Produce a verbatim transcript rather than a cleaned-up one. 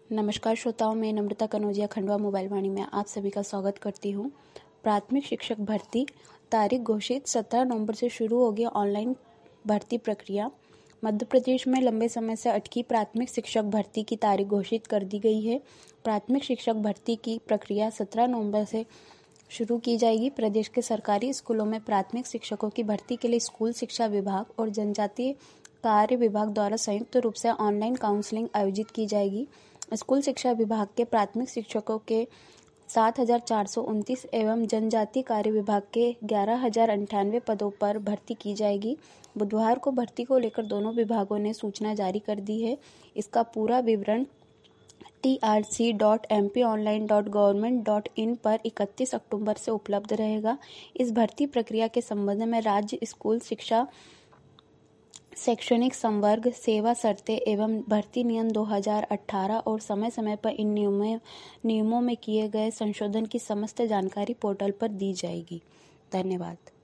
नमस्कार श्रोताओं, मैं नम्रता कनौजिया खंडवा मोबाइल वाणी में आप सभी का स्वागत करती हूँ। प्राथमिक शिक्षक भर्ती तारीख घोषित सत्रह नवंबर से शुरू होगी ऑनलाइन भर्ती प्रक्रिया। मध्य प्रदेश में लंबे समय से अटकी प्राथमिक शिक्षक भर्ती की तारीख घोषित कर दी गई है। प्राथमिक शिक्षक भर्ती की प्रक्रिया सत्रह नवंबर से शुरू की जाएगी। प्रदेश के सरकारी स्कूलों में प्राथमिक शिक्षकों की भर्ती के लिए स्कूल शिक्षा विभाग और जनजातीय कार्य विभाग द्वारा संयुक्त रूप से ऑनलाइन काउंसलिंग आयोजित की जाएगी। स्कूल शिक्षा विभाग के प्राथमिक शिक्षकों के सात हजार चार सौ उनतीस एवं जनजातीय कार्य विभाग के ग्यारह हजार अंठानवे पदों पर भर्ती की जाएगी। बुधवार को भर्ती को लेकर दोनों विभागों ने सूचना जारी कर दी है। इसका पूरा विवरण T R C dot M P online dot government dot in पर इकतीस अक्टूबर से उपलब्ध रहेगा। इस भर्ती प्रक्रिया के संबंध में राज्य स्कूल शिक्षा शैक्षणिक संवर्ग सेवा शर्तें एवं भर्ती नियम दो हज़ार अठारह और समय समय पर इन नियमों नियमों में किए गए संशोधन की समस्त जानकारी पोर्टल पर दी जाएगी। धन्यवाद।